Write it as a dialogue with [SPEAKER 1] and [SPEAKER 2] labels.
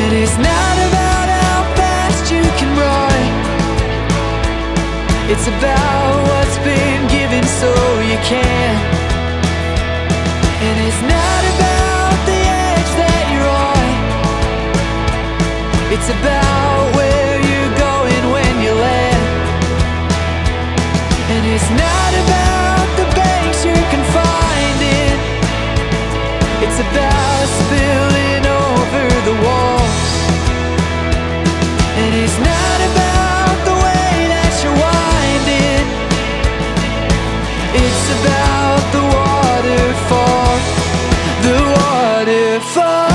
[SPEAKER 1] And it's not about how fast you can run, it's about what's been given so you can. And it's not about the edge that you're on, it's about where you're going when you land. And it's not about the banks you're confined in, it's about spilling over the walls. And it's not about the way that you're winding, it's about the waterfall, the waterfall.